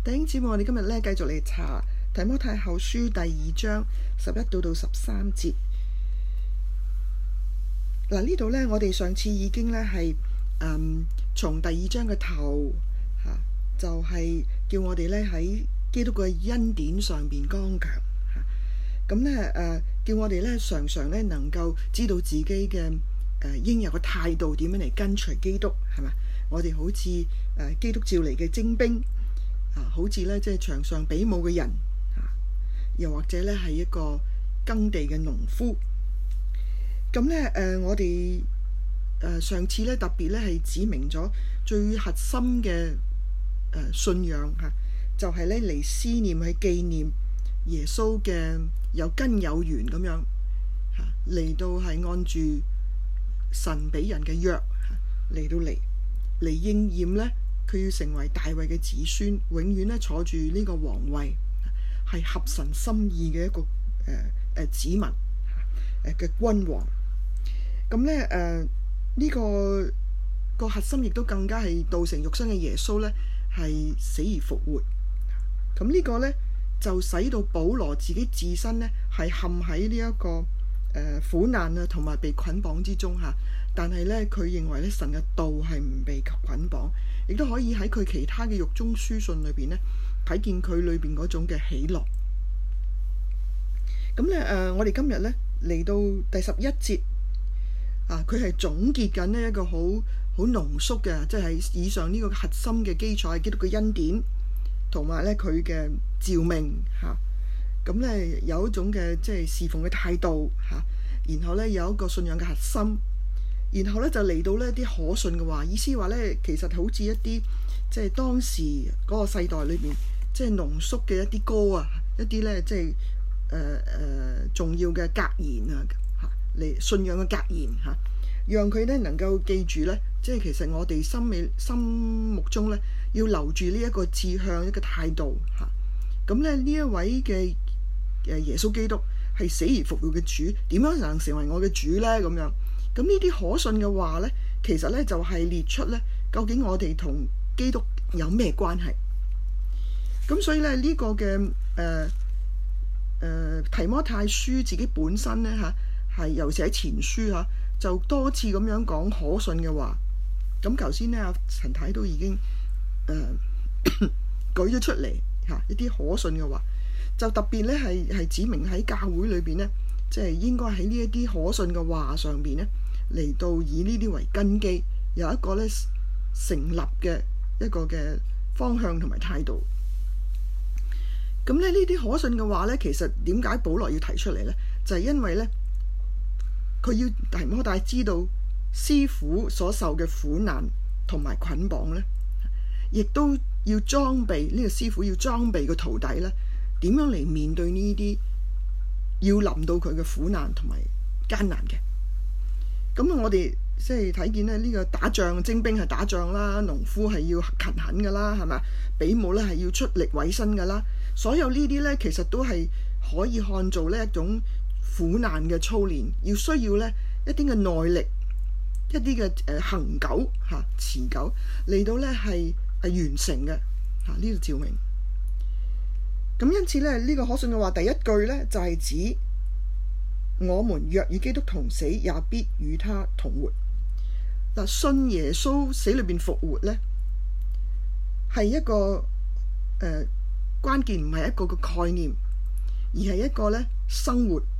弟兄姊妹，我哋今日咧繼續嚟查提摩太後書第2章11到13節。嗱，呢度咧，我哋上次已經咧係從第2章嘅頭就係叫我哋咧喺基督嘅恩典上邊剛強咁咧叫我哋咧常常咧能夠知道自己嘅應有嘅態度點樣嚟跟隨基督，係嘛？我哋好似基督召嚟嘅精兵好似咧即係場上比武嘅人又或者咧係一個耕地嘅農夫。咁咧我哋上次咧特別咧係指明咗最核心嘅信仰就係咧嚟思念去紀念耶穌嘅有根有源咁樣嚟到係按住神俾人嘅約嚟到嚟應驗咧，佢要成為大衛嘅子孫，永遠咧坐住呢個皇位，係合神心意嘅一個子民嘅君王。咁咧呢個核心亦都更加係道成肉身嘅耶穌咧係死而復活。咁呢個咧就使到保羅自己自身咧係陷喺呢一個苦難同埋被捆綁之中但係咧佢認為咧神嘅道係唔被捆綁，亦都可以喺佢其他嘅獄中書信裏邊咧睇見佢裏邊嗰種嘅喜樂。咁咧我哋今日咧嚟到第11節佢係總結緊呢一個好濃縮嘅，即係以上呢個核心嘅基礎係基督嘅恩典同埋咧佢嘅召命咁咧有一種嘅即係侍奉嘅態度然後咧有一個信仰嘅核心，然後咧就嚟到呢啲可信嘅話，意思話咧其實好似一啲即係當時嗰個世代裏邊即係濃縮嘅一啲歌一啲咧即係重要嘅格言嚟信仰嘅格言讓佢咧能夠記住咧，即係其實我哋心目中咧要留住呢一個志向一個態度咁咧呢一位嘅耶穌基督係死而復活嘅主，點樣能成為我嘅主咧？咁樣咁呢啲可信嘅話咧，其實咧就係列出咧究竟我哋同基督有咩關係。咁所以咧呢個嘅提摩太書自己本身咧係尤其喺前書就多次咁樣講可信嘅話。咁頭先咧阿陳太都已經舉咗出嚟一啲可信嘅話，就特別咧係指明喺教會裏邊咧，即係應該喺呢一啲可信嘅話上邊咧嚟到以呢啲為根基，有一個咧成立嘅一個嘅方向同埋態度。咁咧呢啲可信嘅話咧，其實點解保羅要提出嚟咧？就係因為咧佢要提摩太知道師傅所受嘅苦難同埋捆綁咧，亦都要裝備呢個師傅要裝備個徒弟咧，點樣嚟面對呢啲要臨到佢嘅苦難同埋艱難嘅。咁我哋即係睇見咧呢個打仗精兵係打仗啦，農夫係要勤懇噶啦，係咪？比武咧係要出力委身噶啦。所有呢啲咧其實都係可以看做呢一種苦難嘅操練，要需要咧一啲嘅耐力，一啲嘅恆久持久嚟到咧係完成嘅呢個召命。咁因此咧呢個可信嘅話第一句咧就係指我們若與基督同死，也必與他同活。嗱，信耶穌死裏邊復活咧係一個關鍵，唔係一個嘅概念，而係一個咧生活。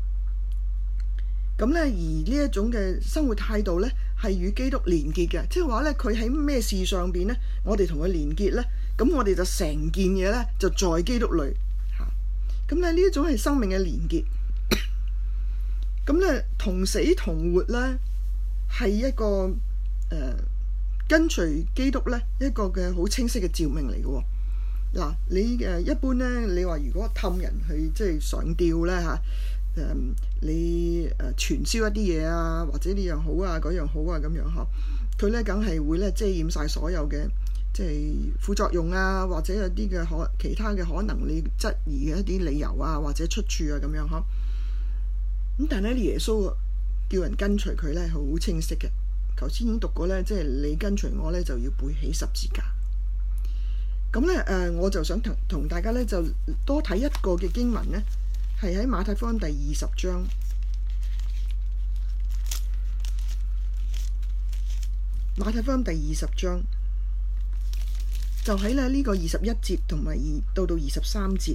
咁咧而呢一種嘅生活態度咧係與基督連結嘅，即係話咧佢喺咩事上邊咧，我哋同佢連結咧，咁我哋就成件嘢咧就在基督裏咁咧呢一種係生命嘅連結。咁咧同死同活咧係一個跟隨基督咧一個嘅好清晰嘅召命嚟嘅。嗱，你一般咧你話如果氹人去即係上吊咧你傳銷一啲嘢或者呢樣好嗰樣好咁樣佢咧梗係會咧遮掩晒所有嘅即係副作用或者有啲嘅其他嘅可能你質疑嘅一啲理由或者出處咁樣咁但係咧耶穌叫人跟隨佢咧係好清晰嘅。頭先已經讀過咧，即係你跟隨我咧就要背起十字架。 咁咧我就想同大家咧就多睇一個嘅經文咧，係喺馬太福音第20章。馬太福音第20章就喺咧呢個21節同埋到23節。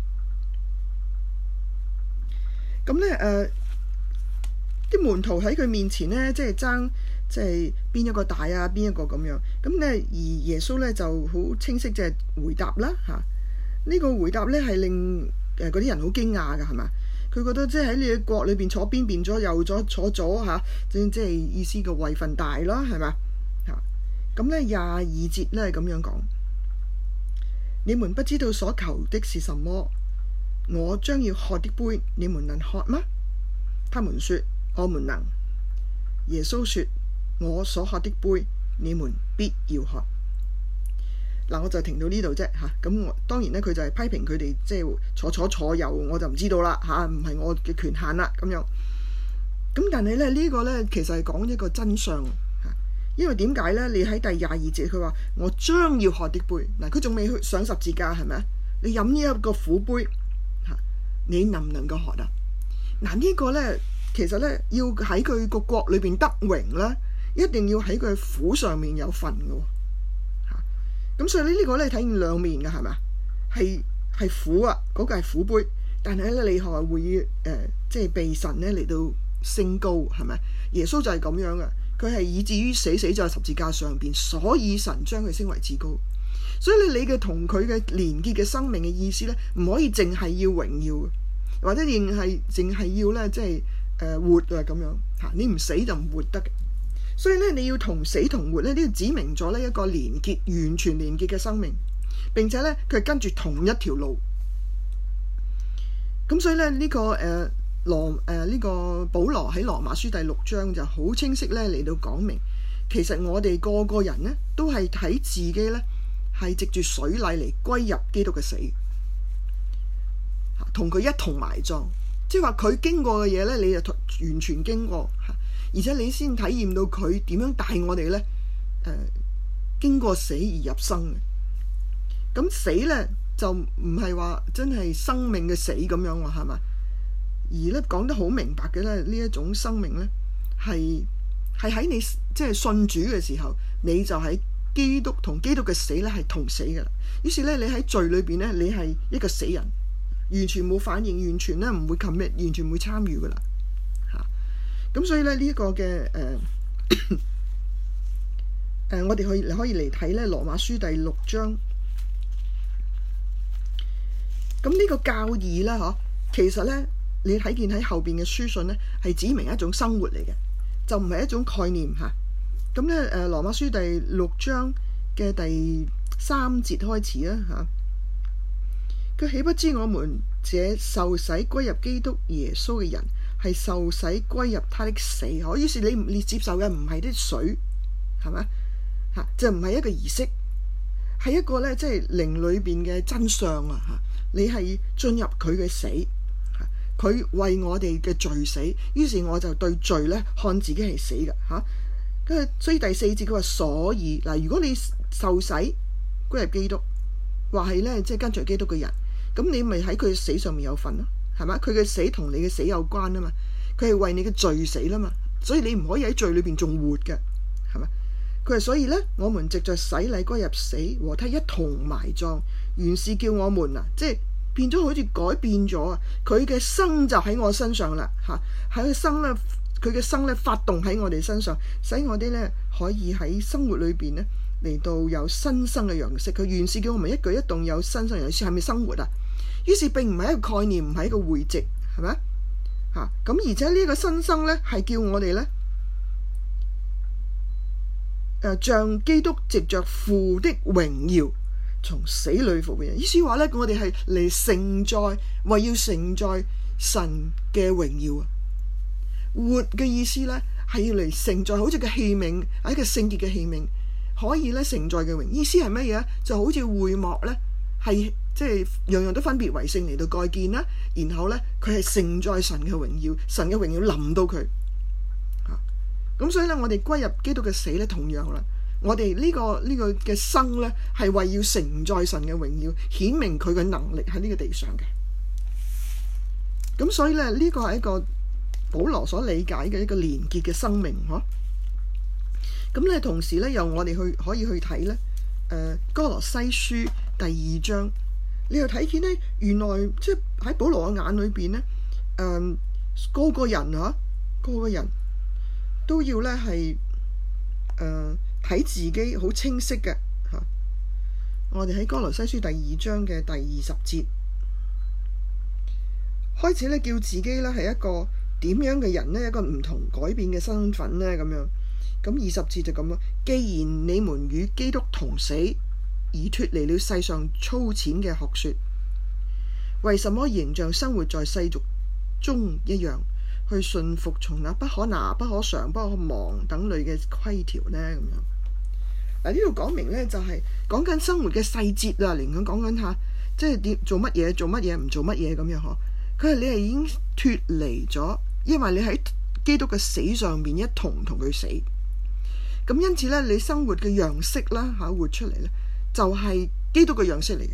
咁咧啲門徒喺佢面前咧，即係爭即係邊一個大啊，邊一個咁樣。咁咧而耶穌咧就好清晰就係回答啦嚇。呢個回答咧係令嗰啲人好驚訝㗎，係嘛？佢覺得即係喺你嘅國裏邊坐邊變咗右咗坐左嚇，即係意思個位份大啦，係嘛嚇？咁咧22節咧咁樣講：你們不知道所求的是什麼，我將要喝的杯，你們能喝嗎？他們說：我們能。耶穌說：我所喝的杯，你們必要喝。嗱，我就停到呢度啫嚇。咁當然咧，佢就係批評佢哋即係坐左坐右，我就唔知道啦嚇，唔係我嘅權限啦咁樣。咁但係咧呢個咧其實係講一個真相嚇，因為點解咧？你喺第22節佢話我將要喝的杯，嗱佢仲未去上十字架係咪啊？你飲呢一個苦杯嚇，你能唔能夠喝啊？嗱呢個咧其實咧要喺佢個國裏邊得榮咧，一定要喺佢苦上面有份嘅喎。咁所以呢個咧睇見兩面嘅係咪啊？係苦啊，嗰個係苦杯，但係咧你係會即係被神咧嚟到升高係咪？耶穌就係咁樣嘅，佢係以至於死在十字架上邊，所以神將佢升為至高。所以你嘅同佢嘅連結嘅生命嘅意思咧，唔可以淨係要榮耀嘅，或者淨係要咧即係活啊咁樣嚇，你唔死就唔活得嘅。所以咧，你要同死同活咧，呢個指明咗呢一個連結，完全連結嘅生命。並且咧，佢係跟住同一條路。咁所以咧，呢個呢個保羅喺羅馬書第6章就好清晰咧嚟到講明，其實我哋個個人咧都係睇自己咧係藉住水禮嚟歸入基督嘅死，同佢一同埋葬。即係話佢經過嘅嘢咧，你就完全經過。而且你先體驗到佢點樣帶我哋咧，經過死而入生嘅。咁死咧就唔係話真係生命嘅死咁樣喎，係嘛？而咧講得好明白嘅咧，呢一種生命咧係喺你即係信主嘅時候，你就喺基督同基督嘅死咧係同死嘅啦。於是咧你喺罪裏邊咧，你係一個死人，完全冇反應，完全咧唔會 commit，完全唔會參與噶啦。咁所以咧呢一個嘅我哋可以嚟睇咧羅馬書第6章。咁呢個教義啦，嗬，其實咧你睇見喺後邊嘅書信咧，係指明一種生活嚟嘅，就唔係一種概念嚇。咁咧羅馬書第6章嘅第3節開始啦嚇。佢豈不知我們這受洗歸入基督耶穌嘅人，係受洗歸入他的死，可於是你接受嘅唔係啲水，係咪嚇？就唔係一個儀式，係一個咧，即係靈裏邊嘅真相啊！嚇，你係進入佢嘅死，佢為我哋嘅罪死，於是我就對罪咧看自己係死嘅嚇。跟住所以第4節佢話：所以嗱，如果你受洗歸入基督，話係咧即係跟隨基督嘅人，咁你咪喺佢死上面有份咯。係嘛？佢嘅死同你嘅死有關啊嘛，佢係為你嘅罪死啦嘛，所以你唔可以喺罪裏邊仲活嘅，係嘛？佢係所以咧，我們藉着洗禮歸入死，和他一同埋葬，原是叫我們啊，即係變咗好似改變咗啊！佢嘅生就喺我身上啦，嚇喺佢生咧，佢嘅生咧發動喺我哋身上，使我哋咧可以喺生活裏邊咧嚟到有新生嘅樣式。佢原是叫我們一舉一動有新生嘅樣式，係咪生活啊？於是並唔係一個概念，唔係一個匯集，係咪啊？咁而且呢個新生咧係叫我哋咧像基督藉着父的榮耀從死裏復活。意思話咧，我哋係嚟承載，為要承載神嘅榮耀啊！活嘅意思咧係要嚟承載，好似個器皿，係一個聖潔嘅器皿，可以咧承載嘅榮。意思係乜嘢？就好似會幕咧係。即係樣樣都分別為聖嚟到蓋建啦，然後咧佢係承載神嘅榮耀，神嘅榮耀臨到佢。咁所以咧，我哋歸入基督嘅死咧，同樣啦， 我哋呢個嘅生咧係為要承載神嘅榮耀，顯明佢嘅能力喺呢個地上嘅。咁所以咧呢個係一個保羅所理解嘅一個連結嘅生命嗬。咁咧同時咧又我哋可以去睇咧哥羅西書第2章，你又睇見咧原來即係喺保羅嘅眼裏邊咧個個人都要咧係睇自己好清晰嘅嚇。我哋喺哥羅西書第2章嘅第20節開始咧，叫自己咧係一個點樣嘅人呢？一個唔同改變嘅身份呢？咁樣。咁20節就咁咯。既然你們與基督同死，而脫離了世上粗淺嘅學說，為什麼仍像生活在世俗中一樣，去順服從那不可拿、不可嘗、不可忘等類嘅規條呢？咁樣。呢度講明呢，就係講緊生活嘅細節啊，嚟講緊下，即係點做乜嘢，做乜嘢，唔做乜嘢咁樣嗬。佢係你係已經脫離咗，因為你喺基督嘅死上面一同佢死。咁因此咧，你生活嘅樣式啦嚇，活出嚟咧，就係基督嘅樣式嚟嘅。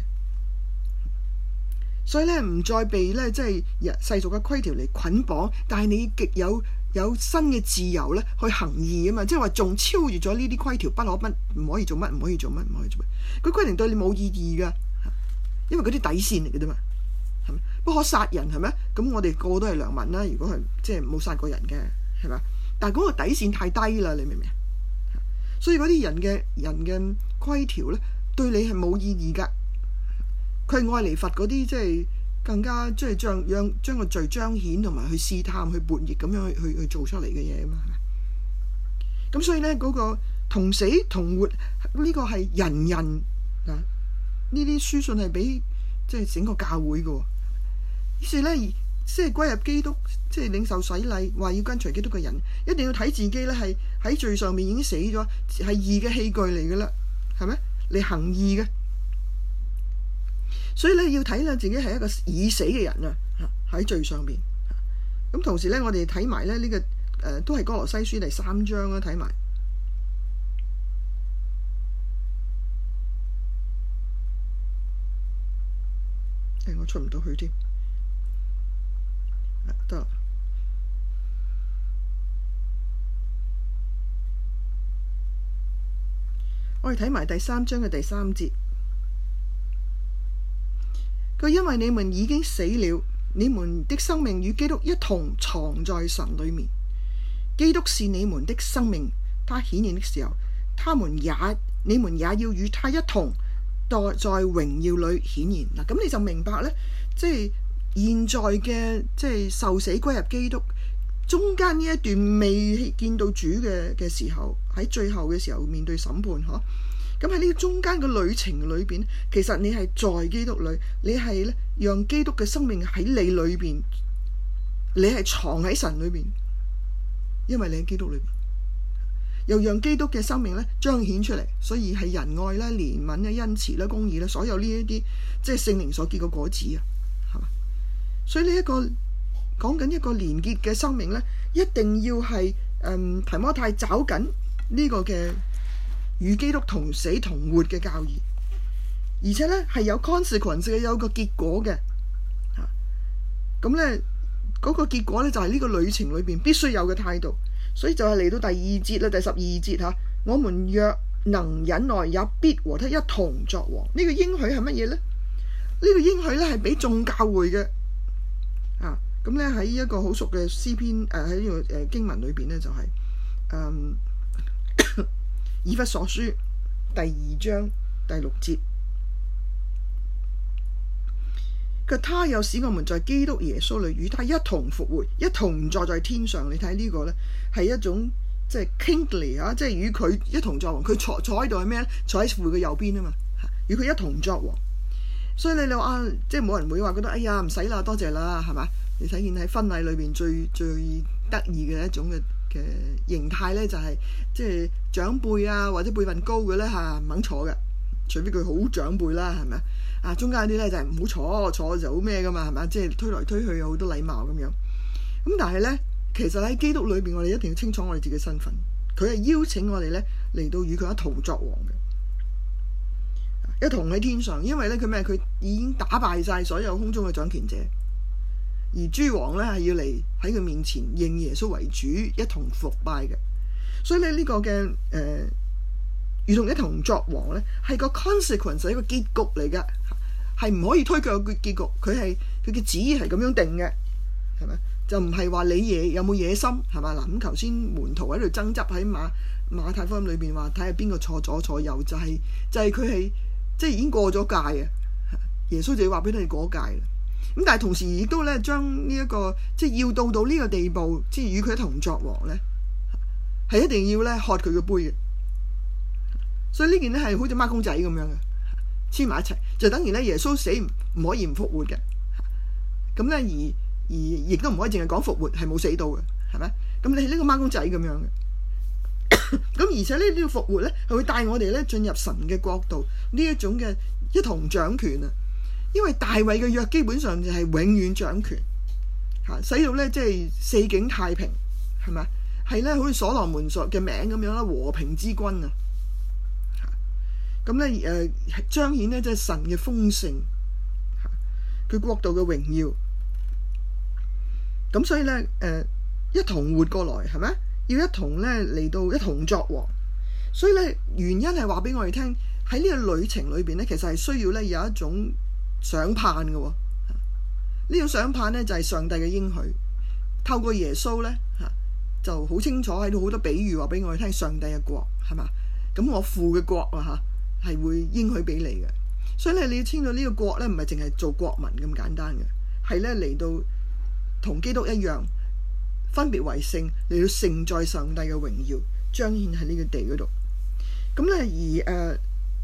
所以咧，唔再被咧即係世俗嘅規條嚟捆綁，但係你極有新嘅自由咧去行義啊嘛，即係話仲超越咗呢啲規條，唔可以做乜，唔可以做乜，唔可以做乜。佢規定對你冇意義噶，因為嗰啲底線嚟嘅啫嘛，係咪？不可殺人係咪？咁我哋個個都係良民啦。如果係即係冇殺過人嘅係咪？但係嗰個底線太低啦，你明唔明？所以嗰啲人嘅規條咧，對你係冇意義噶。佢係愛嚟罰嗰啲即係更加即係將個罪彰顯同埋去試探、去叛逆咁樣去做出嚟嘅嘢啊嘛。咁所以咧嗰個同死同活呢個係人嗱，呢啲書信係俾即係整個教會嘅。於是咧即係歸入基督，即係領受洗禮，話要跟隨基督嘅人，一定要睇自己咧係喺罪上面已經死咗，係義嘅器具嚟嘅啦，係咪？你行義嘅，所以咧要睇啦，自己係一個已死嘅人啊，喺罪上面。咁同時咧，我哋睇埋咧呢個都係哥羅西書第3章啦，睇埋。我出唔到去添。得，我哋睇埋第3章嘅第3節。佢因為你們已經死了，你們的生命與基督一同藏在神裏面。基督是你們的生命，他顯現的時候，你們也要與他一同在榮耀裏顯現。嗱，咁你就明白咧，即係。現在嘅即係受死歸入基督，中間呢一段未見到主嘅時候，喺最後嘅時候面對審判嗬。咁喺呢個中間嘅旅程裏邊，其實你係在基督裏，你係咧讓基督嘅生命喺你裏邊，你係藏喺神裏邊，因為你喺基督裏邊，又讓基督嘅生命咧彰顯出嚟，所以係仁愛啦、憐憫啦、恩慈啦、公義啦，所有呢一啲即係聖靈所結嘅果子啊。所以呢一個講緊一個連結嘅生命咧，一定要係提摩太找緊呢個嘅與基督同死同活嘅教義，而且咧係有 consequence 嘅，有個結果嘅。咁咧嗰個結果咧就係呢個旅程裏邊必須有嘅態度。所以就係嚟到第2節啦，第12節嚇，我們若能忍耐，也必和他一同作王。呢個應許係乜嘢咧？呢個應許咧係俾眾教會嘅。咁咧喺一個好熟嘅詩篇喺呢個經文裏邊咧就係以弗所書第2章第6節，他又使我們在基督耶穌裏與他一同復活，一同坐在天上。你睇呢個咧係一種即係 kingly 啊，即係與佢一同作王。佢坐喺度係咩咧？坐喺父嘅右邊啊嘛，與佢一同作王。所以你話即係冇人會話覺得哎呀唔使啦，多謝啦，係嘛？你睇見喺婚禮裏邊最得意嘅一種嘅形態咧，就係即係長輩啊或者輩分高嘅咧唔肯坐嘅，除非佢好長輩啦，係咪啊？中間啲咧就係唔好坐就好咩噶嘛，係咪？即係推來推去有好多禮貌咁樣。咁但係咧，其實喺基督裏邊，我哋一定要清楚我哋自己身份。佢係邀請我哋咧嚟到與佢一同作王嘅，一同喺天上。因為咧佢咩？佢已經打敗晒所有空中嘅掌權者，而諸王咧係要嚟喺佢面前認耶穌為主，一同服拜嘅。所以咧呢個嘅與同一同作王咧係個 consequence， 係一個結局嚟嘅，係唔可以推卻嘅結局。佢嘅旨意係咁樣定嘅，係咪？就唔係話你有冇野心，係嘛？嗱，咁頭先門徒喺度爭執喺馬太福音裏邊話睇下邊個錯左錯右，就係佢係即係已經過咗界啊！耶穌就要話俾你哋過界啦。咁但係同時亦都咧將呢一個即係要到呢個地步，即係與佢一同作王咧，係一定要咧喝佢嘅杯嘅。所以呢件咧係好似孖公仔咁樣嘅，黐埋一齊，就等於咧耶穌死唔可以唔復活嘅。咁咧而亦都唔可以淨係講復活係冇死到嘅，係咪？咁你係呢個孖公仔咁樣嘅。咁而且呢個復活咧係會帶我哋咧進入神嘅國度，呢一種嘅一同掌權啊！因為大衛嘅約基本上就係永遠掌權，使到咧即係四境太平，係咪？係咧好似所羅門所嘅名咁樣啦，和平之君啊！咁咧彰顯咧即係神嘅豐盛，佢國度嘅榮耀。咁所以咧一同活過來，係咪？要一同咧嚟到一同作王。所以咧原因係話俾我哋聽，喺呢個旅程裏邊咧，其實係需要咧有一種想盼嘅。呢種想盼咧就係上帝嘅應許，透過耶穌咧就好清楚喺度好多比喻話俾我哋聽，上帝嘅國係嘛？咁我父嘅國啊係會應許俾你嘅。所以咧你要清楚呢個國咧唔係淨係做國民咁簡單嘅，係咧嚟到同基督一樣，分別為聖，嚟到承載上帝嘅榮耀，彰顯喺呢個地嗰度。咁咧而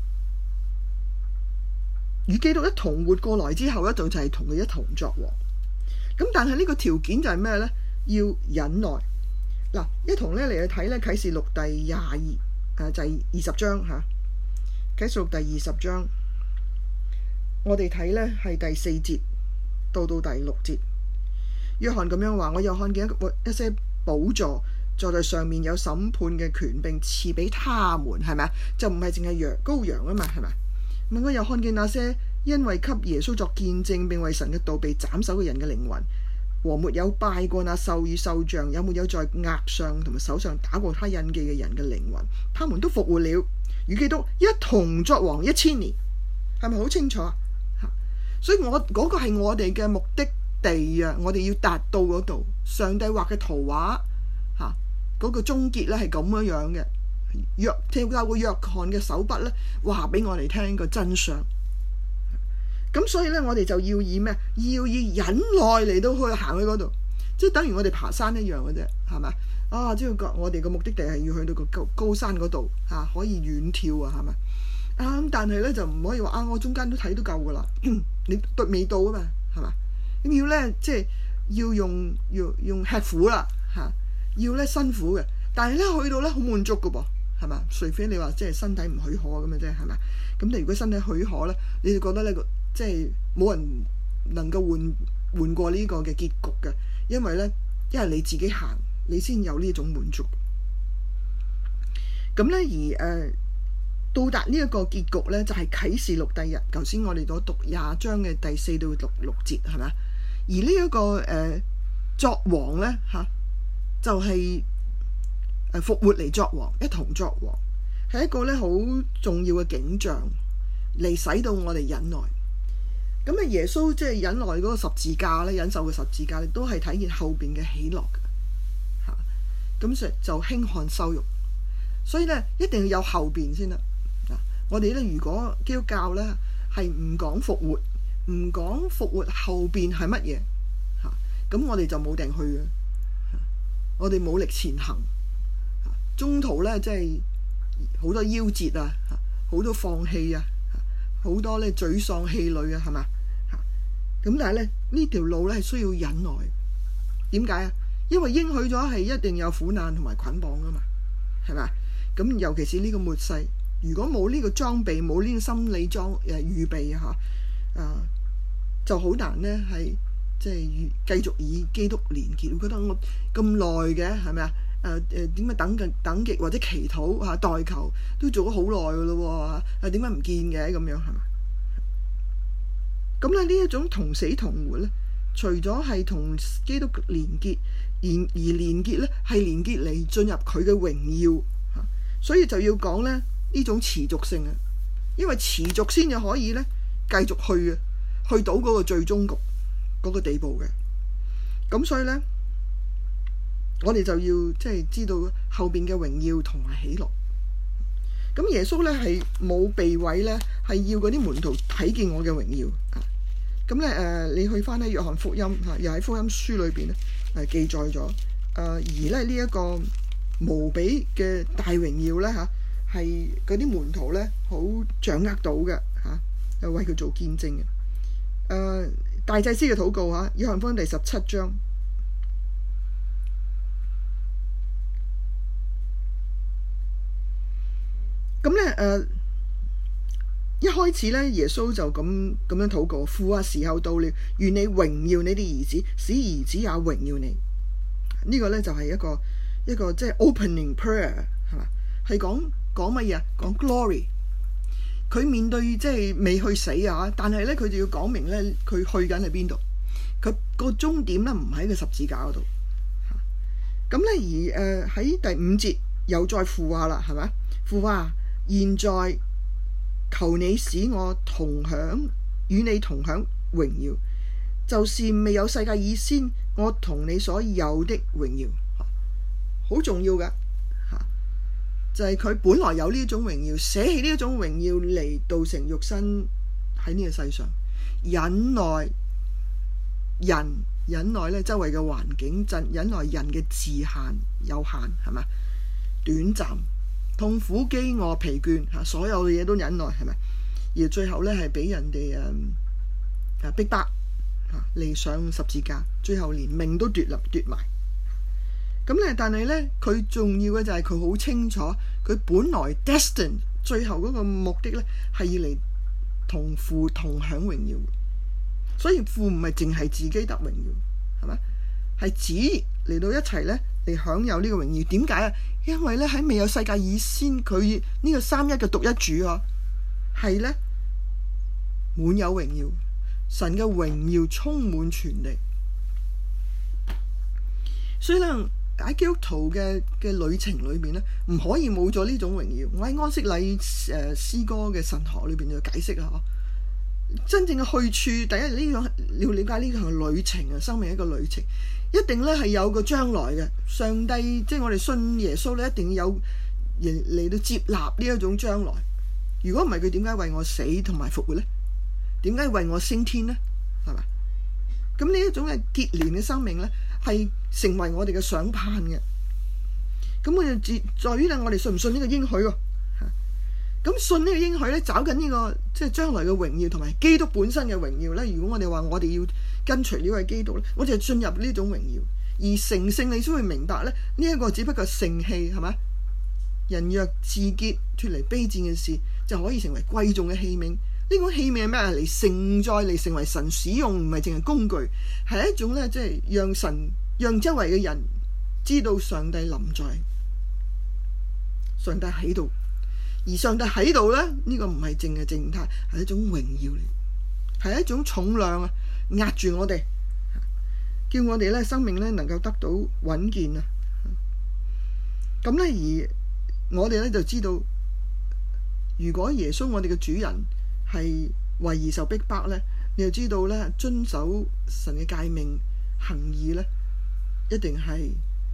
與基督一同活過來之後咧，就係同佢一同作王。咁但係呢個條件就係咩咧？要忍耐。嗱，一同咧嚟去睇咧啟示錄第22就係20章嚇。啟示錄第20章，我哋睇咧係第4節到第6節。約翰咁樣話：我又看見一些寶座，坐在上面有審判嘅權柄賜俾他們，係咪啊？就唔係淨係羔羊啊嘛，係咪？問我又看見那些因為給耶穌作見證並為神嘅道被斬首嘅人嘅靈魂，和沒有拜過那獸與獸像，有沒有在額上同埋手上打過他印記嘅人嘅靈魂，他們都復活了，與基督一同作王1000年，係咪好清楚啊？所以嗰個係我哋嘅目的地啊！我哋要達到嗰度，上帝畫嘅圖畫嗰個終結咧係咁樣嘅。透過約翰嘅手筆咧，話俾我哋聽個真相。咁所以咧，我哋就要以咩？要以忍耐嚟到去行去嗰度，即係等於我哋爬山一樣嘅啫，係咪？即係我哋個目的地係要去到個高山嗰度可以遠眺啊，係咪？咁但係咧就唔可以話我中間都睇都夠噶啦，你未到啊嘛，係嘛？咁要咧即係要用吃苦啦要咧辛苦嘅，但係咧去到咧好滿足噶噃。係嘛？除非你話即係身體唔許可咁嘅啫，係咪？咁你如果身體許可咧，你就覺得呢個即係冇人能夠換過呢個嘅結局嘅，因為咧，因為你自己行，你先有呢種滿足。咁咧而到達呢一個結局咧，就係啟示錄第日。頭先我哋所讀20章嘅第4到6節，係咪？而呢一個作王咧就係復活嚟作王，一同作王，係一個咧好重要嘅景象嚟使到我哋忍耐。咁耶穌即係忍耐嗰個十字架咧，忍受嘅十字架咧，都係體現後邊嘅喜樂嘅咁就輕看羞辱，所以咧一定要有後邊先啦。我哋咧如果基督教咧係唔講復活，唔講復活後邊係乜嘢咁我哋就冇定去嘅，我哋冇力前行。中途咧，即係好多夭折啊，好多放棄啊，好多咧沮喪氣餒啊，係嘛？咁但係咧呢條路咧係需要忍耐。點解啊？因為應許咗係一定有苦難同埋捆綁噶嘛，係嘛？咁尤其是呢個末世，如果冇呢個裝備，冇呢個心理預備就好難咧係即係繼續以基督連結。會覺得我咁耐嘅係咪啊？ 點樣等極或者祈禱嚇代求都做咗好耐㗎咯喎，點解唔見嘅咁樣係嘛？咁咧呢一種同死同活咧，除咗係同基督連結，而連結咧係連結嚟進入佢嘅榮耀嚇，所以就要講咧呢種持續性啊，因為持續先至可以咧繼續去到嗰個最終局嗰個地步嘅。咁所以咧，我哋就要即係知道後邊嘅榮耀同埋喜樂。咁耶穌咧係冇避諱咧，係要嗰啲門徒睇見我嘅榮耀啊！咁咧你去翻咧約翰福音嚇，又喺福音書裏邊咧記載咗而咧呢一個無比嘅大榮耀咧嚇，係嗰啲門徒咧好掌握到嘅嚇，又為佢做見證嘅。大祭司嘅禱告嚇，約翰福音第17章。咁咧一開始咧，耶穌就咁樣禱告：父啊，時候到了，願你榮耀你的兒子，使兒子也榮耀你。呢個咧就係一個即係 opening prayer 係嘛？係講乜嘢啊？講 glory。佢面對即係未去死啊，但係咧佢就要講明咧佢去緊喺邊度。佢個終點咧唔喺個十字架嗰度。咁咧而喺第5節又再父話啦，係咪？父啊，現在求你使我與你同享榮耀，就是未有世界以先，我同你所有的榮耀，好重要㗎嚇，就係佢本來有呢種榮耀，捨棄呢一種榮耀嚟道成肉身喺呢個世上，忍耐咧周圍嘅環境，忍耐人嘅自限有限係嘛，短暫。痛苦、飢餓、疲倦嚇，所有嘅嘢都忍耐係咪？而最後咧係俾人哋逼迫嚇嚟上十字架，最後連命都奪埋。咁咧，但係咧佢重要嘅就係佢好清楚，佢本來 destined 最後嗰個目的咧係要嚟同父同享榮耀。所以父唔係淨係自己得榮耀係咪？係子嚟到一齊咧嚟享有呢個榮耀。點解啊？因為咧喺未有世界以先，佢呢個三一嘅獨一主啊，係咧滿有榮耀，神嘅榮耀充滿全地。所以咧喺基督徒嘅旅程裏邊咧，唔可以冇咗呢種榮耀。我喺安息禮詩歌嘅神學裏邊就解釋啦，真正嘅去處，第一呢個要了解呢個係旅程啊，生命一個旅程。一定咧係有個將來嘅，上帝即係我哋信耶穌咧，一定有嚟到接納呢一種將來。如果唔係，佢點解為我死同埋復活咧？點解為我升天咧？係嘛？咁呢一種嘅結連嘅生命咧，係成為我哋嘅想盼嘅。咁我哋在於咧，我哋信唔信呢個應許喎？咁信呢個應許咧，找緊呢個即係將來嘅榮耀同埋基督本身嘅榮耀咧。如果我哋話我哋要跟隨呢位基督咧，我哋就進入呢種榮耀。而成聖你先會明白咧，呢一個只不過聖器係咪？人若自潔脫離卑賤嘅事，就可以成為貴重嘅器皿。呢種器皿係咩啊？嚟承載，嚟成為神使用，唔係淨係工具，係一種咧，即係讓周圍嘅人知道上帝臨在，上帝喺度。而上帝喺度咧，呢個唔係淨係靜態，係一種榮耀嚟，係一種重量啊，壓住我哋，叫我哋咧生命咧能夠得到穩健啊。咁咧而我哋咧就知道，如果耶穌我哋嘅主人係為義受逼迫咧，你就知道咧遵守神嘅誡命行義咧，一定係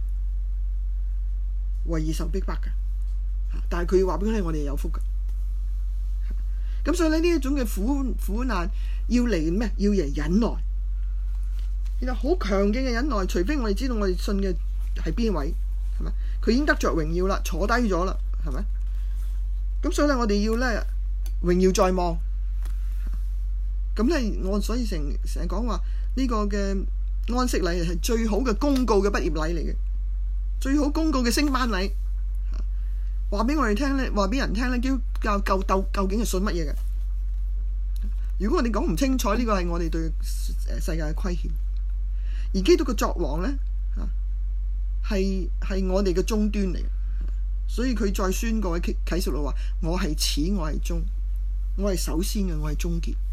為義受逼迫嘅。但係佢話俾佢聽，我哋有福㗎。咁所以咧呢一種嘅苦難要嚟咩？要嚟忍耐，其實好強勁嘅忍耐。除非我哋知道我哋信嘅係邊位，係咪？佢已經得着榮耀啦，坐低咗啦，係咪？咁所以咧，我哋要咧榮耀在望。咁咧，我所以成日講話呢個嘅安息禮係最好嘅公告嘅畢業禮嚟嘅，最好公告嘅升班禮。話俾我哋聽咧，話俾人聽咧，基督教究竟係信乜嘢嘅？如果我哋講唔清楚，呢個係我哋對世界嘅虧欠。而基督嘅作王咧， 係我哋嘅終端嚟。所以佢再宣告喺啟示錄話：我係始，我係終，我係首先嘅，我係終結。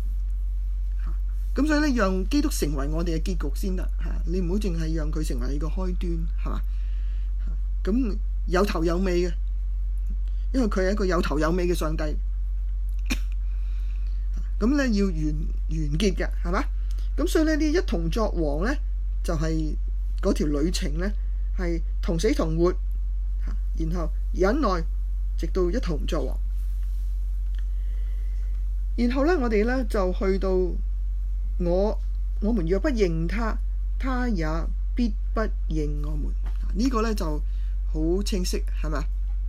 咁所以咧，讓基督成為我哋嘅結局先得嚇。你唔好淨係讓佢成為你個開端，係嘛？咁有頭有尾嘅，因為佢係一個有頭有尾嘅上帝。咁咧要完結嘅，係嘛？咁所以咧，呢一同作王咧，就係嗰條旅程咧，係同死同活。然後忍耐，直到一同作王。然後咧，我哋咧就去到我們若不認他，他也必不認我們。呢個咧就好清晰，係咪？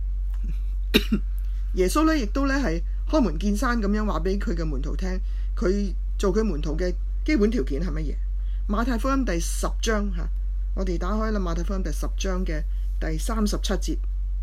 耶穌咧亦都咧係開門見山咁樣話俾佢嘅門徒聽，佢做佢門徒嘅基本條件係乜嘢？馬太福音第10章嚇，我哋打開啦，馬太福音第10章嘅第37節。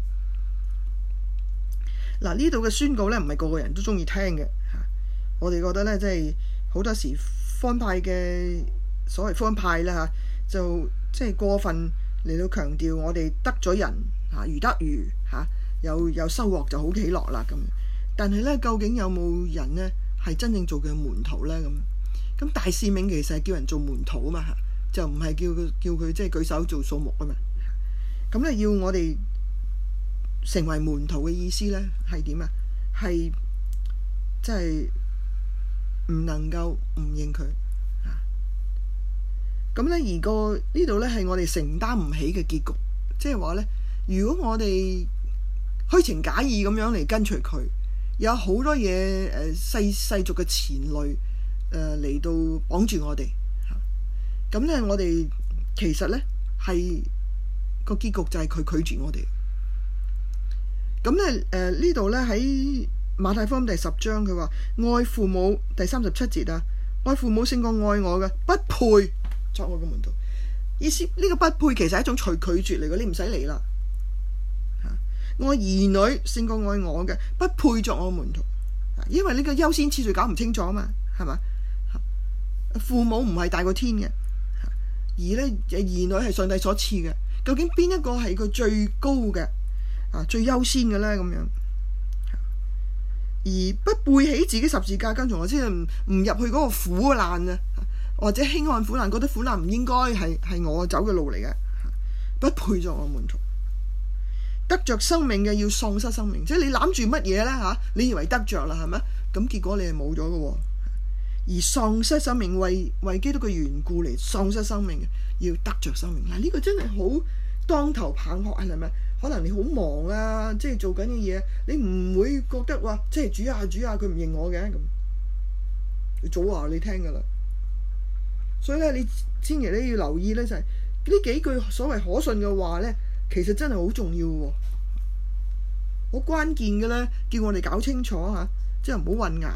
嗱，呢度嘅宣告咧，唔係個個人都中意聽嘅嚇。我哋覺得咧，即係好多時福音派嘅所謂福音派啦嚇，就即係過分嚟到強調我哋得咗人嚇，如得魚嚇，有收穫就好喜樂啦咁。但係咧，究竟有冇人咧係真正做佢嘅門徒咧咁？咁大使命其實係叫人做門徒啊嘛嚇，就唔係叫佢即係舉手做數目啊嘛。咁咧要我哋成為門徒嘅意思咧係點啊？係即係唔能夠唔認佢啊！咁咧而個呢度咧係我哋承擔唔起嘅結局，即係話咧，如果我哋虛情假意咁樣嚟跟隨佢，有好多嘢世俗嘅纏累嚟到綁住我哋嚇。咁咧我哋其實咧係個結局就係佢拒絕我哋。咁咧呢度咧喺馬太福音第10章佢話愛父母，第37節啊，愛父母勝過愛我嘅，不配作我嘅門徒。意思呢個不配其實係一種拒絕嚟嘅，你唔使嚟啦。愛兒女勝過愛我嘅，不配作我門徒。因為呢個優先次序搞唔清楚啊嘛，係嘛？父母唔係大過天嘅，而咧兒女係上帝所賜嘅。究竟邊一個係佢最高嘅最優先嘅咧？咁樣而不背起自己十字架跟從我，即係唔入去嗰個苦難啊，或者輕看苦難，覺得苦難唔應該係我走嘅路嚟嘅，不配作我門徒。得着生命嘅要喪失生命，即係你攬住乜嘢咧嚇？你以為得着啦係咪？咁結果你係冇咗嘅喎。而喪失生命為基督嘅緣故嚟喪失生命嘅，要得着生命。嗱，呢個真係好當頭棒喝係咪？可能你好忙啊，即係做緊嘅嘢，你唔會覺得話即係主啊佢唔認我嘅咁。你早話你聽㗎啦。所以咧，你千祈咧要留意咧，就係呢幾句所謂可信嘅話咧，其實真係好重要喎，好關鍵嘅咧，叫我哋搞清楚嚇，即係唔好混淆，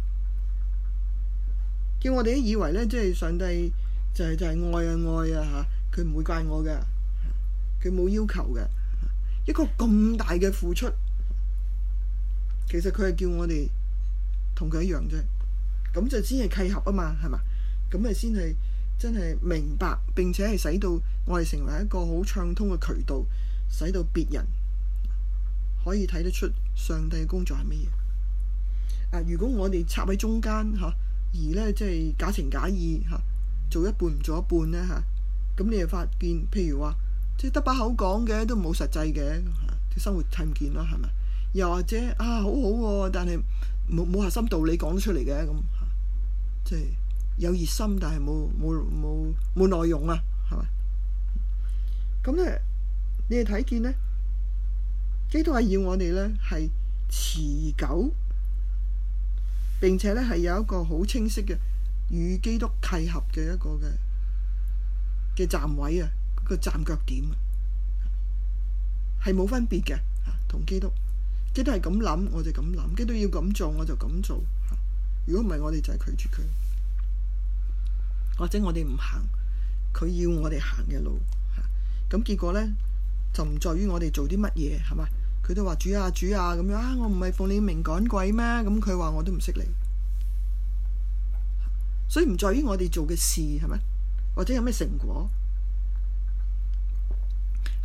叫我哋都以為咧，即係上帝就係愛啊嚇，佢唔會怪我嘅，佢冇要求嘅，一個咁大嘅付出，其實佢係叫我哋同佢一樣啫，咁就先係契合啊嘛，係嘛？咁咪先係真係明白，並且係使到我哋成為一個好暢通嘅渠道，使到別人可以睇得出上帝嘅工作係乜嘢。如果我哋插喺中間嚇，而咧即係假情假意嚇，做一半唔做一半咧嚇，咁你就發現，譬如話即係得把口講嘅都冇實際嘅，生活睇唔見啦，係咪？又或者好好喎，但係冇核心道理講得出嚟嘅咁，即係有熱心，但係冇內容啊，係咪？咁咧，你哋睇見咧，基督係要我哋咧係持久，並且咧係有一個好清晰嘅與基督契合嘅一個嘅站位啊，個站腳點啊，係冇分別嘅同基督。基督係咁諗，我就咁諗；基督要咁做，我就咁做。如果唔係，我哋就係拒絕佢。或者我哋唔行佢要我哋行嘅路，咁結果呢，就唔在於我哋做啲乜嘢，係嘛？佢都話主啊主啊咁樣我唔係奉你名趕鬼咩？咁佢話我都唔識你，所以唔在於我哋做嘅事係咪？或者有咩成果？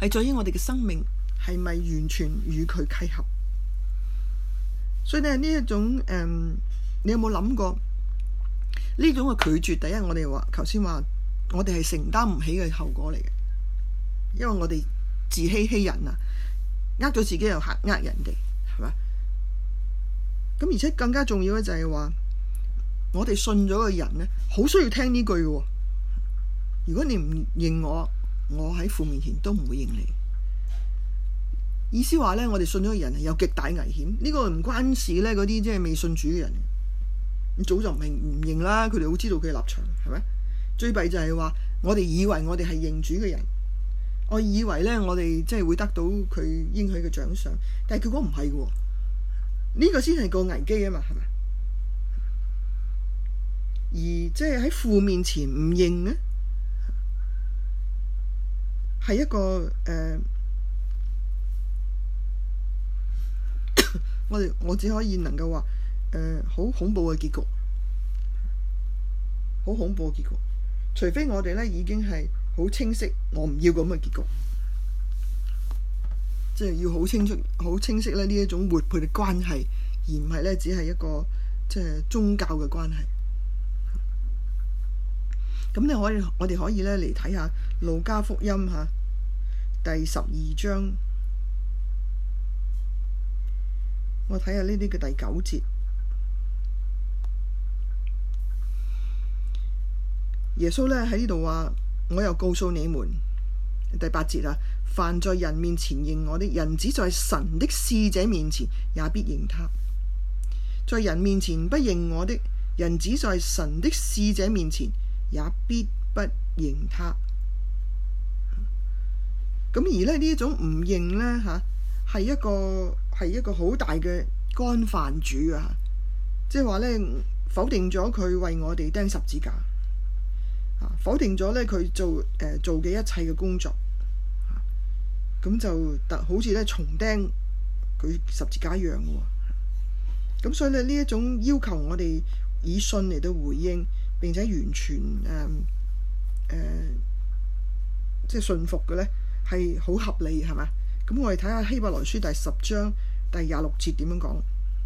係在於我哋嘅生命係咪完全與佢契合。所以呢一種你有冇諗過呢種嘅拒絕？第一，我哋話頭先話我哋係承擔唔起嘅後果嚟嘅，因為我哋自欺欺人啊，呃咗自己又呃人哋，係嘛？咁而且更加重要嘅就係話，我哋信咗嘅人呢，好需要聽呢句嘅。如果你唔認我，我喺父面前都唔會認你。意思話呢，我哋信咗嘅人係有極大危險。呢個唔關事呢，嗰啲即係未信主嘅人，咁早就唔認啦。佢哋好知道佢嘅立場，係咪？最弊就係話，我哋以為我哋係認主嘅人，我以為呢，我哋即係會得到佢應許嘅獎賞，但係結果唔係嘅。呢個先係個危機啊嘛，係咪？而即係喺父面前唔認呢，係一個我只可以能夠話好恐怖嘅結局，好恐怖嘅結局。除非我哋咧已經係好清晰，我唔要咁嘅結局，即係要好清晰咧呢一種活潑嘅關係，而唔係咧只係一個即係宗教嘅關係。咁我哋可以咧嚟睇下路加福音嚇第12章。我睇下呢啲嘅第9節，耶穌咧喺呢度話：我又告訴你們，第8節啊，凡在人面前認我的，人子在神的使者面前也必認他；在人面前不認我的，人子在神的使者面前也必不認他。咁而咧呢一種唔認呢，嚇係一個好大嘅干犯主啊！即係話呢，否定咗佢為我哋釘十字架，否定咗呢佢做嘅一切嘅工作，咁就好似呢重釘佢十字架一樣嘅喎。咁所以呢一種要求我哋以信嚟到回應，並且完全即係信服嘅呢，係好合理，係嘛？咁我哋睇下希伯來書第10章第26節點樣講？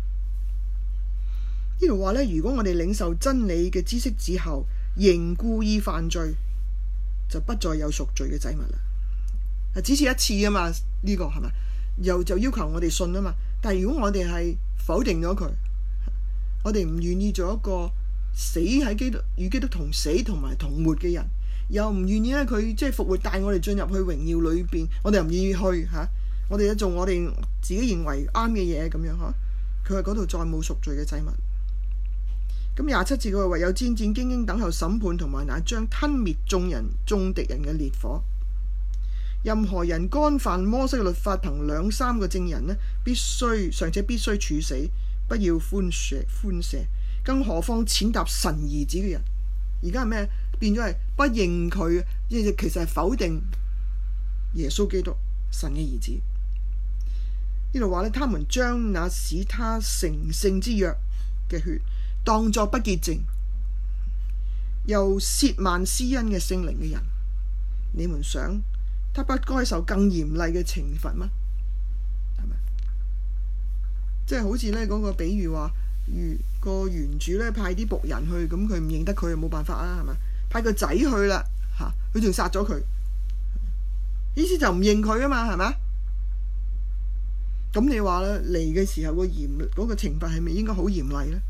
呢度話呢，如果我哋領受真理嘅知識之後，仍故意犯罪，就不再有贖罪嘅祭物啦。只此一次啊嘛，呢個係咪？又就要求我哋信啊嘛。但係如果我哋係否定咗佢，我哋唔願意做一個死喺與基督同死同埋同活嘅人，又唔願意咧佢即係復活帶我哋進入去榮耀裏邊，我哋又唔願意去嚇，我哋咧做我哋自己認為啱嘅嘢咁樣嚇，佢喺嗰度再冇贖罪嘅祭物。咁27節佢話唯有戰戰兢兢等候審判同埋那將吞滅眾敵人嘅烈火。任何人干犯摩西嘅律法，憑2-3個證人呢，尚且必須處死，不要寬赦。更何況踐踏神兒子嘅人，而家係咩？變咗係不認佢，其實係否定耶穌基督神嘅兒子。呢度話呢，他們將那使他成聖之約嘅血當作不潔淨，又褻慢施恩嘅聖靈嘅人，你們想他不該受更嚴厲嘅懲罰嗎？係咪？即係好似呢嗰個比喻話，個園主呢派啲僕人去，咁佢唔認得佢，冇辦法啊，係咪？派個仔去啦，嚇佢仲殺咗佢，意思就唔認佢啊嘛，係咪？咁你話咧嚟嘅時候嗰個懲罰係咪應該好嚴厲呢？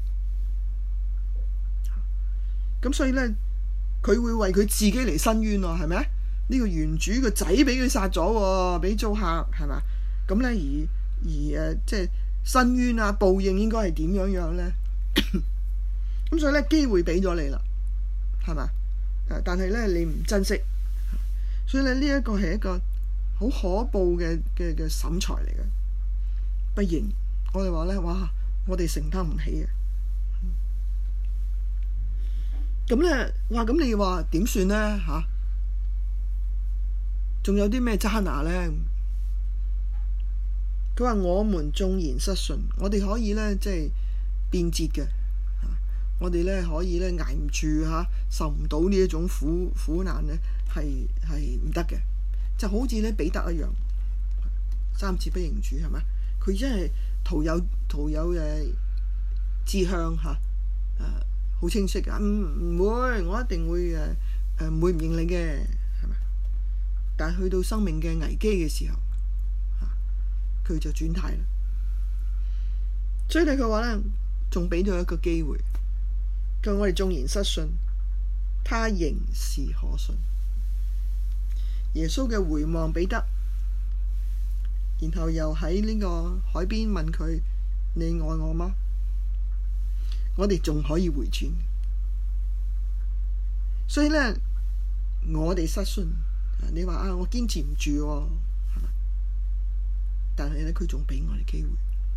咁所以呢，佢會為佢自己嚟申冤喎，係咪？呢個園主個仔俾佢殺咗喎，俾租客係嘛？咁呢而即係申冤啊，報應應該係點樣呢？咁所以呢，機會俾咗你啦，係嘛？但係呢，你唔珍惜，所以呢，呢一個係一個好可怖嘅審裁嚟嘅。不認，我哋話呢，哇！我哋承擔唔起嘅。咁呢，哇！咁你話點算呢？嚇？仲有啲咩渣拿呢？佢話我們縱然失信，我哋可以呢，即係變節嘅。我哋呢，可以呢，捱唔住嚇，受唔到呢一種苦難呢，係唔得嘅。 就好似咧彼得一樣，三次不認主係咪？佢真係徒有志向嚇，好清晰㗎，唔會，我一定會唔會唔認你嘅，係咪？但係去到生命嘅危機嘅時候，佢就轉態啦。所以咧，佢話咧，仲俾咗一個機會，佢話我哋縱然失信，他仍是可信。耶穌嘅回望彼得，然後又喺呢個海邊問佢：你愛我嗎？我哋仲可以回轉。所以咧，我哋失信，你話我堅持唔住喎，係嘛？但係咧，佢仲俾我哋機會。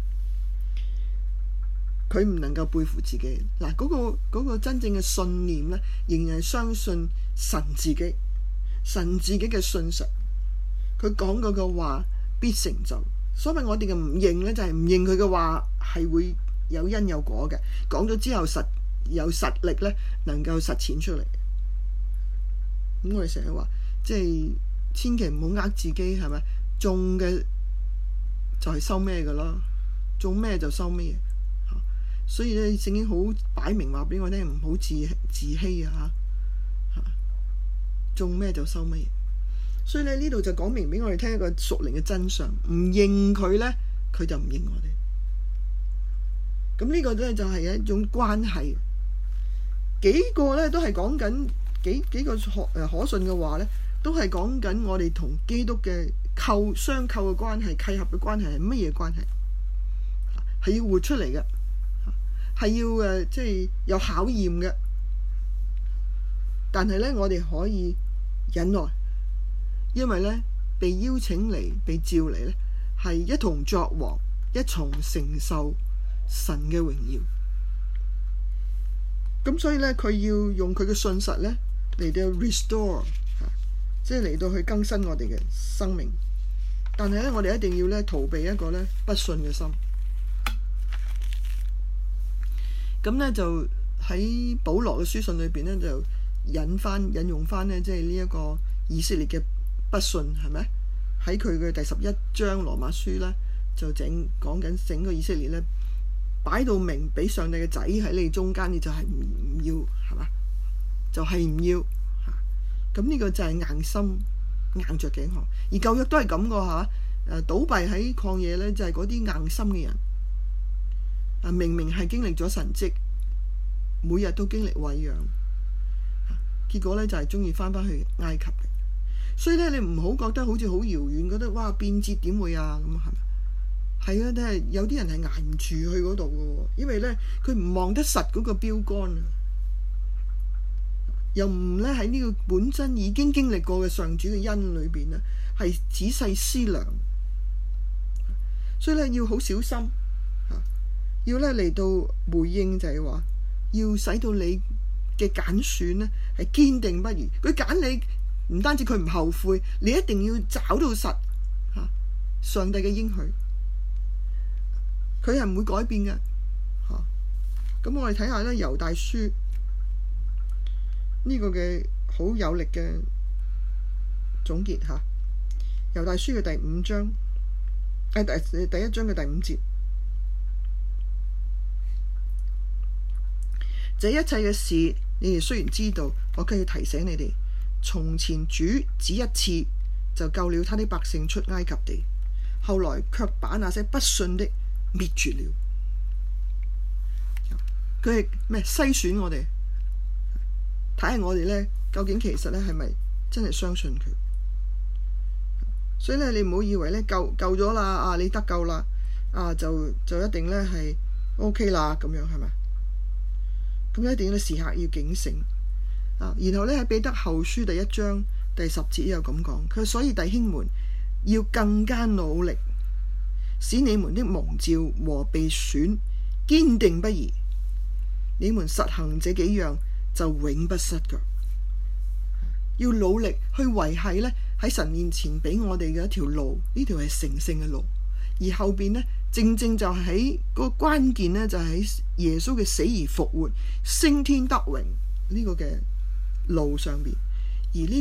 佢唔能夠背負自己嗱，嗰個真正嘅信念咧，仍然係相信神自己嘅信實。佢講嗰個話必成就。所謂我哋嘅唔認咧，就係唔認佢嘅話係會有因有果嘅。講咗之後有實力咧，能夠實踐出嚟。咁我哋成日話，即係千祈唔好呃自己，係咪？種嘅就係收咩嘅咯，種咩就收咩。所以咧，聖經好擺明話俾我聽，唔好自欺啊！種咩就收咩。所以咧，呢度就講明俾我哋聽一個屬靈嘅真相，唔認佢咧，佢就唔認我哋。咁呢個咧就係一種關係。幾個咧都係講緊幾個可信嘅話咧，都係講緊我哋同基督嘅相扣嘅關係、契合嘅關係係乜嘢關係？係要活出嚟嘅。係要即係有考驗嘅，但係咧，我哋可以忍耐，因為咧被邀請嚟、被召嚟咧，係一同作王，一同承受神嘅榮耀。咁所以咧，佢要用佢嘅信實咧嚟到 restore， 即係嚟到去更新我哋嘅生命。但係咧，我哋一定要咧逃避一個咧不信嘅心。咁咧就喺保羅嘅書信裏邊咧，就引用翻咧，即係呢一個以色列嘅不信，係咪？喺佢嘅第11章羅馬書咧，就講緊整個以色列咧，擺到明俾上帝嘅仔喺你中間，你就係唔要，係嘛？就係唔要嚇。咁呢個就係硬心硬着頸項，而舊約都係咁個嚇。倒閉喺曠野咧，就係嗰啲硬心嘅人。明明係經歷咗神蹟，每日都經歷餵養，結果咧就係中意翻去埃及嘅。所以咧，你唔好覺得好似好遙遠，覺得哇變節點會啊咁，係咪？係啊，但係有啲人係捱唔住去嗰度嘅喎，因為咧佢唔望得實嗰個標杆啊，又唔咧喺呢個本身已經經歷過嘅上主嘅恩裏邊啊，係仔細思量，所以咧要好小心。要咧嚟到回應，就係話要使到你嘅揀選咧係堅定不移。佢揀你唔單止佢唔後悔，你一定要找到實嚇上帝嘅應許，佢係唔會改變嘅嚇。咁我哋睇下咧猶大書呢個嘅好有力嘅總結嚇。猶大書嘅第5章第1章嘅第5節。這一切嘅事，你哋雖然知道，我卻要提醒你哋：從前主只一次就救了他的百姓出埃及地，後來卻把那些不信的滅絕了。佢係咩？篩選我哋，睇下我哋咧，究竟其實咧係咪真係相信佢？所以咧，你唔好以為咧救咗啦，你得救啦，就一定咧係 OK 啦，咁樣係咪？咁一定要時刻要警醒然後咧喺彼得後書第1章第10節又咁講，佢所以弟兄們要更加努力，使你們的蒙召和被選堅定不移。你們實行這幾樣，就永不失腳。要努力去維繫咧喺神面前俾我哋嘅一條路，呢條係成聖嘅路。而後邊呢，正就喺個關鍵呢，就喺耶穌嘅死而復活、升天得榮呢個嘅路上邊。而呢個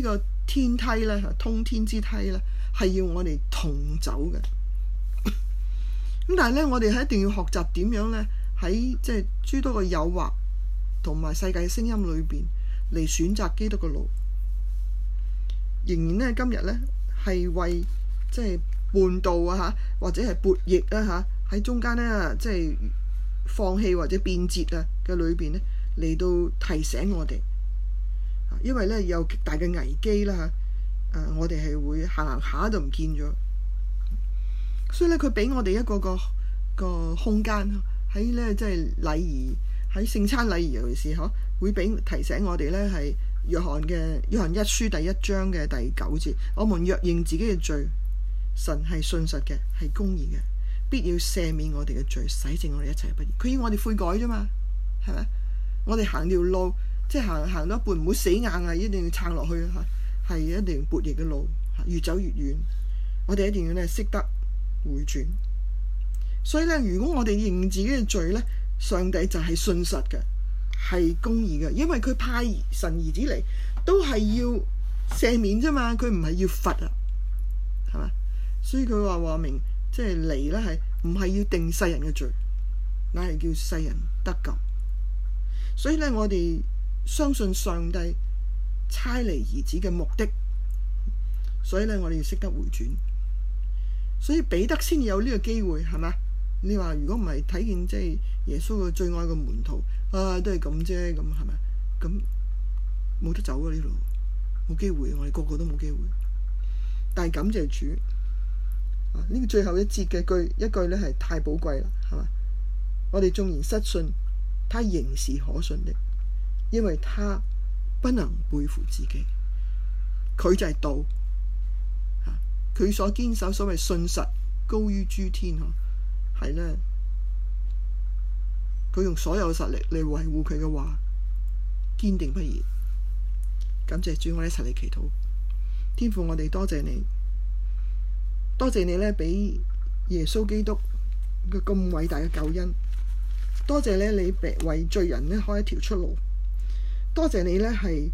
天梯咧，通天之梯咧，係要我哋同走嘅。咁但係咧，我哋係一定要學習點樣咧，喺即係諸多嘅誘惑同埋世界嘅聲音裏邊嚟選擇基督嘅路。仍然咧，今日咧係為即係叛道啊嚇，或者係悖逆啊嚇，喺中間咧即係放棄或者變節啊嘅裏邊咧，嚟到提醒我哋。因為咧有極大嘅危機啦嚇，我哋係會行下就唔見咗，所以咧佢俾我哋一個空間喺咧即係禮儀，喺聖餐禮儀尤其是嗬，會俾提醒我哋咧係約翰一書第1章嘅第9節，我們若認自己嘅罪，神係信實嘅，係公義嘅，必要赦免我哋嘅罪，洗淨我哋一切不義。佢要我哋悔改啫嘛，係咪？我哋行條路。即係行到一半唔好死硬啊！一定要撐落去嚇，係一定要悖逆嘅路，越走越遠。我哋一定要咧識得回轉。所以咧，如果我哋認自己嘅罪咧，上帝就係信實嘅，係公義嘅，因為佢派神兒子嚟都係要赦免啫嘛，佢唔係要罰啊，係嘛？所以佢話明，即係嚟咧係唔係要定世人嘅罪，乃係叫世人得救。所以咧，我哋相信上帝差嚟兒子嘅目的，所以咧我哋要識得回轉，所以彼得先有呢個機會，係嘛？你話如果唔係睇見即係耶穌嘅最愛嘅門徒啊，都係咁啫，咁係咪？咁冇得走啊，呢度冇機會，我哋個個都冇機會。但係感謝主啊！呢個最後一節嘅一句咧係太寶貴啦，係嘛？我哋縱然失信，他仍是可信的。因為他不能背負自己，佢就係道，佢所堅守所謂信實高於諸天，係呢，佢用所有實力嚟維護佢嘅話，堅定不移。感謝主，我哋一齊嚟祈禱。天父，我哋多謝你，多謝你呢俾耶穌基督嘅咁偉大嘅救恩，多謝呢你為罪人呢開一條出路。多謝你呢係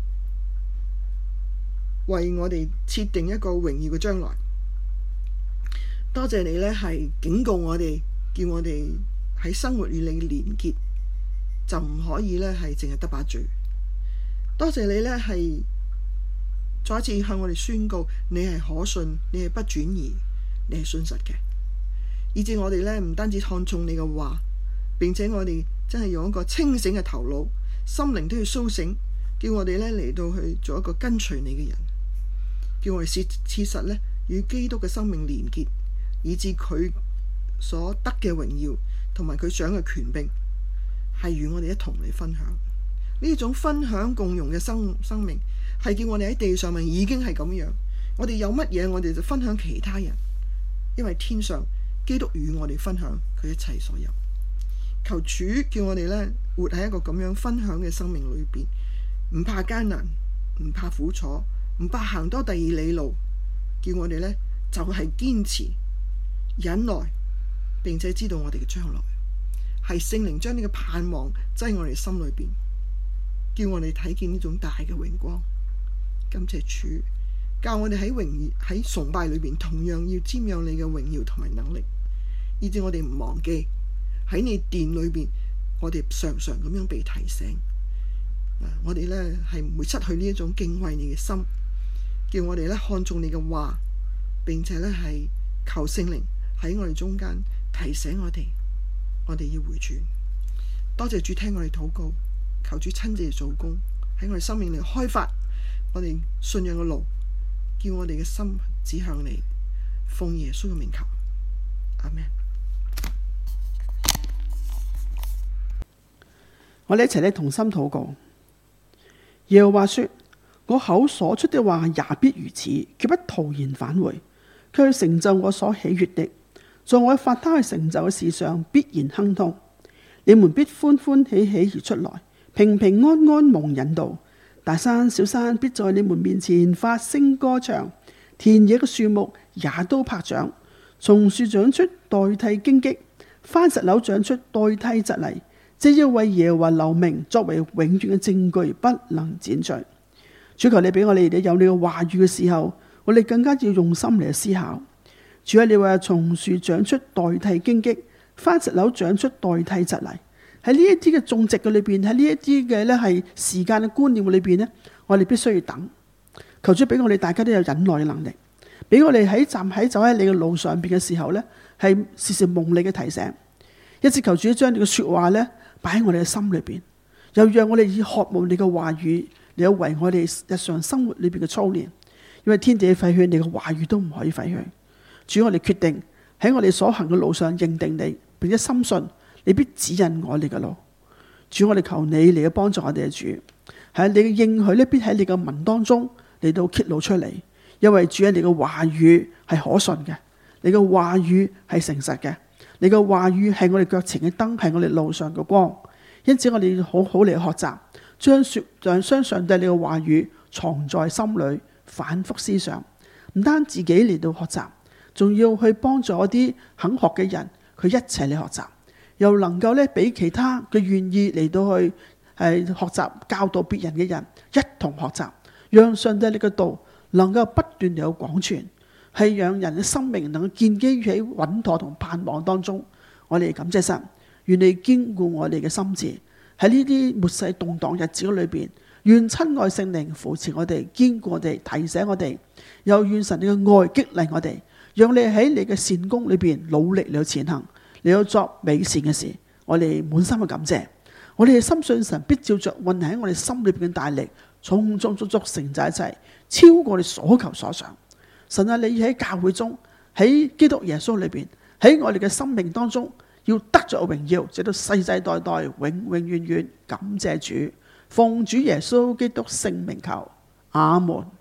為我哋設定一個榮耀嘅將來。多謝你呢係警告我哋，叫我哋喺生活與你連結，就唔可以呢係淨係得把罪。多謝你呢係再一次向我哋宣告，你係可信，你係不轉移，你係信實嘅，以致我哋呢唔單止看重你嘅話，並且我哋真係用一個清醒嘅頭腦，心靈都要甦醒，叫我哋咧嚟到去做一個跟隨你嘅人，叫我哋切實咧與基督嘅生命連結，以致佢所得嘅榮耀同埋佢掌嘅權柄係與我哋一同嚟分享。呢種分享共融嘅生命係叫我哋喺地上面已經係咁樣，我哋有乜嘢我哋就分享其他人，因為天上基督與我哋分享佢一切所有。求主叫我哋咧活喺一個咁樣分享嘅生命裏邊，唔怕艱難，唔怕苦楚，唔怕行多第二里路，叫我哋咧就係堅持忍耐，並且知道我哋嘅將來係聖靈將呢個盼望擠我哋心裏邊，叫我哋睇見呢種大嘅榮光。感謝主，教我哋喺崇拜裏邊同樣要瞻仰你嘅榮耀同埋能力，以致我哋唔忘記。喺你殿裏邊，我哋常常咁樣被提醒，我哋呢係唔會失去呢一種敬畏你嘅心，叫我哋呢看重你嘅話，並且呢係求聖靈喺我哋中間提醒我哋要回轉。多謝主聽我哋禱告，求主親自做工喺我哋生命裏開發我哋信仰嘅路，叫我哋嘅心指向你，奉耶穌嘅名求，阿們。 我哋一齊咧同心禱告。耶和華說：我口所出的話也必如此，決不徒然返回，卻去成就我所喜悅的。在我發他去成就嘅事上必然亨通。你們必歡歡喜喜而出來，平平安安蒙引導。大山小山必在你們面前發聲歌唱，田野嘅樹木也都拍掌。松樹長出代替荊棘，番石榴長出代替蒺藜。這要為耶和華留名，作為永遠嘅證據，不能剪除。 主求你俾我哋有你嘅話語嘅時候，我哋更加要用心嚟思考。主啊，你話松樹長出代替荊棘，番石榴長出代替蒺藜。喺呢一啲嘅種植嘅裏邊，喺呢一啲嘅咧係時間嘅觀念裏邊呢，我哋必須要等。求主俾我哋大家都有忍耐嘅能力，俾我哋走喺你嘅路上邊嘅時候呢，係時時蒙你嘅提醒。一直求主將你嘅說話呢擺喺我哋嘅心裏邊，又讓我哋以渴慕你嘅話語嚟有為我哋日常生活裏邊嘅操練。因為天地廢去，你嘅話語都唔可以廢去。主，我哋決定喺我哋所行嘅路上認定你，並且深信你必指引我哋嘅路。主，我哋求你嚟幫助我哋嘅主，係你嘅應許呢必喺你嘅文當中嚟到揭露出嚟。因為主，你嘅話語係可信嘅，你嘅話語係誠實嘅，你嘅話語係我哋腳前嘅燈，係我哋路上嘅光。因此我哋好好嚟學習，將上帝你嘅話語藏在心裏，反覆思想。唔單自己嚟到學習，仲要去幫助一啲肯學嘅人，佢一齊嚟學習，又能夠咧俾其他嘅願意嚟到去學習教導別人嘅人一同學習，讓上帝你嘅道能夠不斷地有廣傳，係讓人嘅生命能夠建基於喺穩妥同盼望當中。我哋感謝神，願你堅固我哋嘅心智，喺呢啲末世動盪日子裏邊，願親愛聖靈扶持我哋，堅固我哋，提醒我哋，又願神你嘅愛激勵我哋，讓你喺你嘅善功裏邊努力嚟前行，你要作美善嘅事。我哋滿心嘅感謝，我哋深信神必照着運喺我哋心裏邊嘅大力，充充足足成就一切，超過我哋所求所想。神啊，你喺教會中，喺基督耶穌裏邊，喺我哋嘅生命當中，要得着榮耀，直到世世代代，永永遠遠。感謝主，奉主耶穌基督聖名求，阿門。